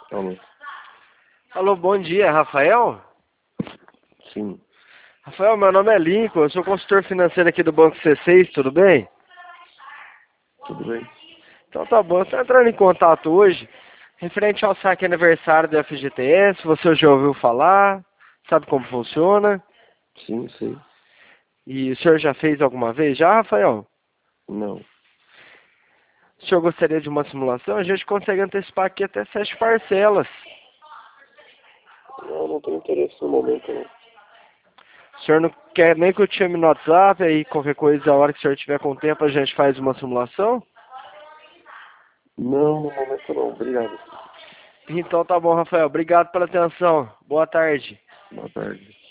Alô? Alô, bom dia, Rafael? Sim, Rafael, meu nome é Lincoln, eu sou consultor financeiro aqui do Banco C6, tudo bem? tudo bem? Então tá bom, eu estou entrando em contato hoje, referente ao saque aniversário do FGTS, você já ouviu falar, sabe como funciona? Sim, sei. E o senhor já fez alguma vez já, Rafael? Não. O senhor gostaria de uma simulação? A gente consegue antecipar aqui até 7 parcelas. Não tenho interesse no momento, não. O senhor não quer nem que eu te chame no WhatsApp, aí qualquer coisa, a hora que o senhor tiver com tempo, a gente faz uma simulação? Não, no momento não. Obrigado. Então tá bom, Rafael. Obrigado pela atenção. Boa tarde. Boa tarde.